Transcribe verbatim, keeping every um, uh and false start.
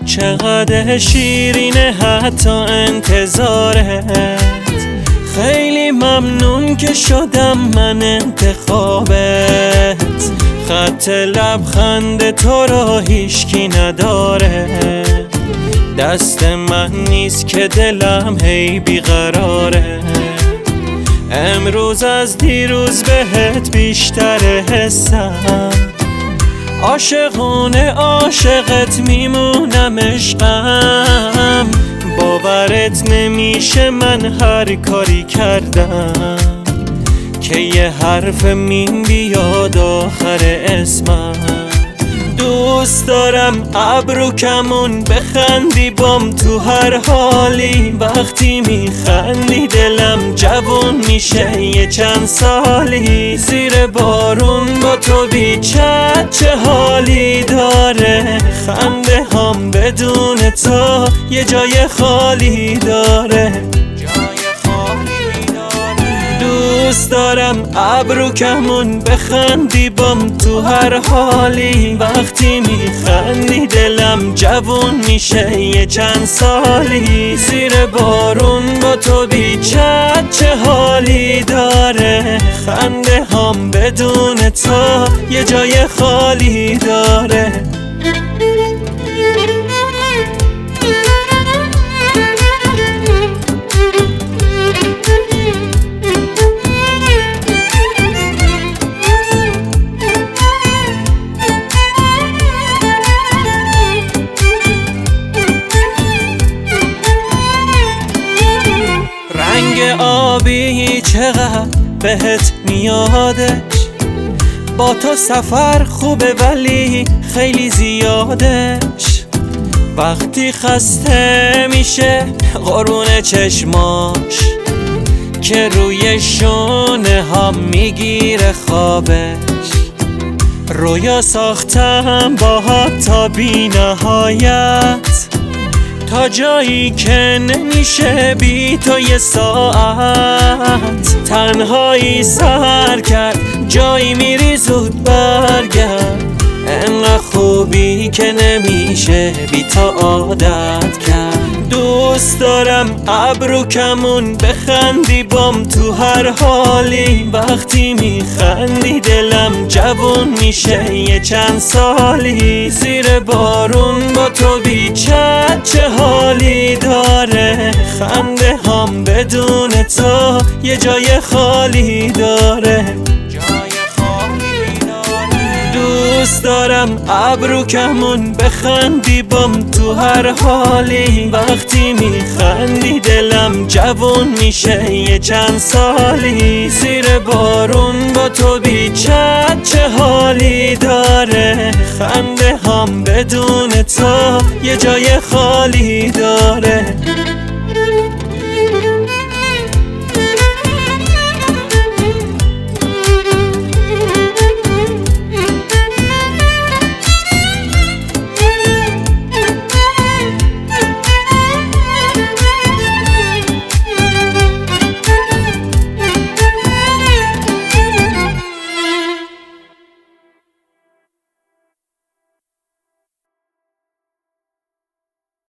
چقدر شیرینه حتی انتظارت. خیلی ممنون که شدم من انتخابت. خط لبخند تو را هیچکی نداره. دست من نیست که دلم هی بیقراره. امروز از دیروز بهت بیشتر حسم. عاشقونه عاشقت میمونم عشقم. باورت نمیشه من هر کاری کردم که یه حرف میم بیاد آخر اسمم. دوست دارم ابرو کمون بخندی بام تو هر حالی. وقتی میخندی دلم جوون میشه یه چند سالی. زیر بارون با تو بیچت چه حالی داره. خنده هم بدون تو یه جای خالی داره. دوست دارم ابرو کمون بخندی بام تو هر حالی. وقتی میخندی دلم جوون میشه یه چند سالی. زیر بارون با تو بیچت چه حالی داره. خنده هم بدون تو یه جای خالی داره. رنگ آبی چقدر بهت میادش. با تو سفر خوبه ولی خیلی زیادش. وقتی خسته میشه قربون چشماش که روی شونه هم میگیره خوابش. رویا ساختم باهات تا بی نهایت. تا جایی که نمیشه بی تو یه ساعت. تنهایی سر کرد جایی میری زود برگرد. انقدر خوبی که نمیشه بی تو عادت کرد. دوست دارم ابرو کمون بخندی بام تو هر حالی. وقتی میخندی دلم جوون میشه یه چند سالی. زیر بارون با تو بیچت چه حالی داره. خنده هم بدون تو یه جای خالی داره. دوست دارم ابرو کمون بخندی بام تو هر حالی. وقتی میخندی دلم جوون میشه یه چند سالی. زیر بارون با تو بیچت چه حالی داره. خنده هم بدون تو یه جای خالی داره.